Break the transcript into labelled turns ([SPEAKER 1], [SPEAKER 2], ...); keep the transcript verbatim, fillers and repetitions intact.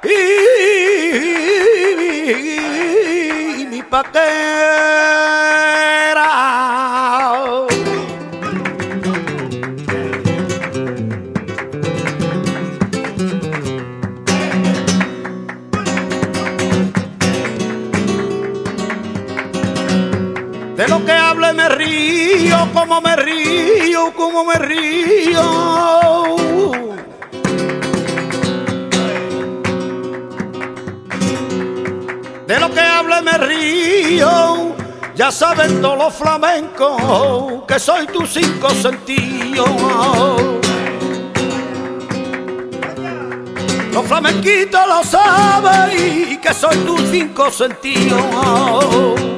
[SPEAKER 1] y mi paquera. De lo que hable me río, como me río, como me río. De lo que hable me río, ya saben todos los flamencos que soy tus cinco sentidos. Los flamenquitos lo saben que soy tus cinco sentidos.